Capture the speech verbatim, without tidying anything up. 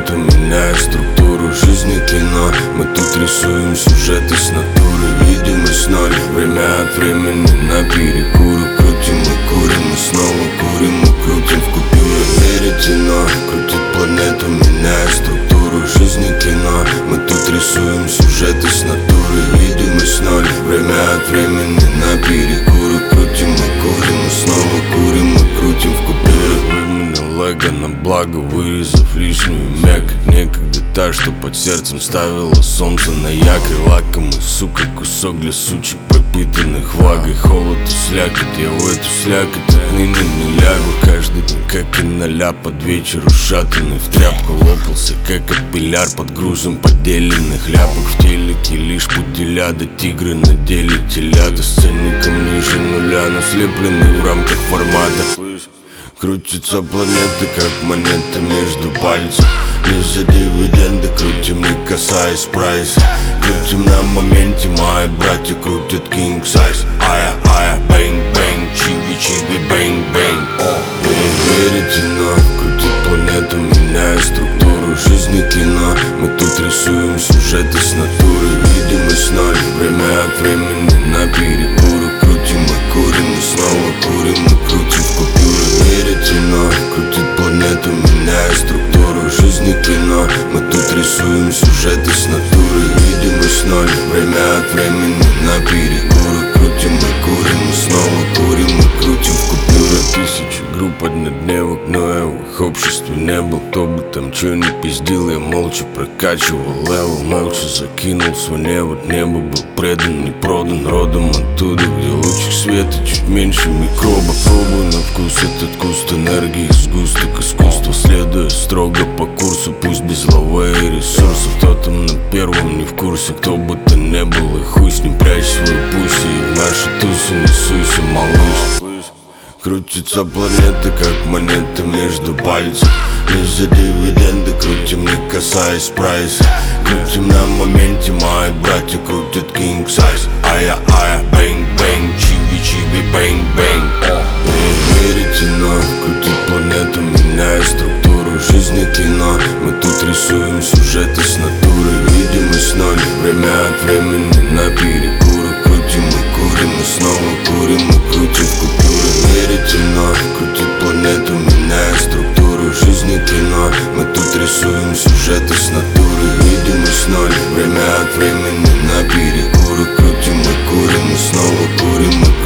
планету, меняя структуру жизни кино. Мы тут рисуем сюжеты с натуры, видимость ноль. Время от времени на перекуры, крутим и курим, и снова курим и крутим в купюры. Веретено крутит планету, меняя структуру жизни кино. Мы тут рисуем сюжеты с натуры, видимость ноль. Время от времени на перекуры, крутим и курим, и снова курим и крутим в купюры. Выменял лего на благо, вырезав лишнюю мякоть. Некогда та, что под сердцем ставила солнце на якорь. Лакомый, сука, кусок для сучек, пропитанных влагой. Холод и слякоть, я в эту слякоть отныне не лягу. Каждый день, как и ноля, под вечер ушатанный в тряпку. Лопался, как аппеляр под грузом поделенных ляпок. В телеке лишь пуделя, да тигры на деле телята. С ценником ниже нуля, но слепленный в рамках формата. Крутится планеты, как монеты между пальцев. Не за дивиденды крутим, не касаясь прайса. Крутим на моменте, мои братья крутят king size. Ая, ая, бэнг, бэнг, чиби, чиби, бэнг, бэнг. Веретено крутит планету, меняя структуру жизни кино. Мы тут рисуем сюжеты с натуры, видимость ноль. Время от времени на перекуры, крутим и курим, и снова курим и крутим в купюры. Веретено крутит планету, меняя структуру жизни кино. Мы тут рисуем сюжеты с натуры, видимость ноль. Время от времени на перекуры, крутим и курим, и снова курим и крутим в купюры. Тысячи групп однодневок, но я в их обществе не был. Кто бы там чё ни пиздил, я молча прокачивал левел. Молча закинул свой невод, небо был предан, не продан. Родом оттуда, где лучик света чуть меньше микроба. Пробую на вкус этот куст энергии, сгусток искусства. Следуя строго по курсу, пусть без лавы и ресурсов. Кто там на первом не в курсе, кто бы то не был, и хуй с ним, прячь свою пусть. И в нашу тусу не суйся, малыш. Крутится планеты, как монеты между пальцев. Не за дивиденды крутим, не касаясь прайса. Крутим на моменте, мои братья крутят king size. Ая, ая, бэнг, бэнг, чиби, чиби, бэнг, бэнг. Веретено крутит планету, меняя структуру жизни кино. Мы тут рисуем сюжеты с натуры, видимость ноль. Время от времени на перекуры, крутим и курим, и снова курим и крутим в купюры. Веретено крутит планету, меняя структуру жизни кино. Мы тут рисуем сюжеты с натуры, видимость ноль. Время от времени на перекуры, крутим и курим, и снова курим и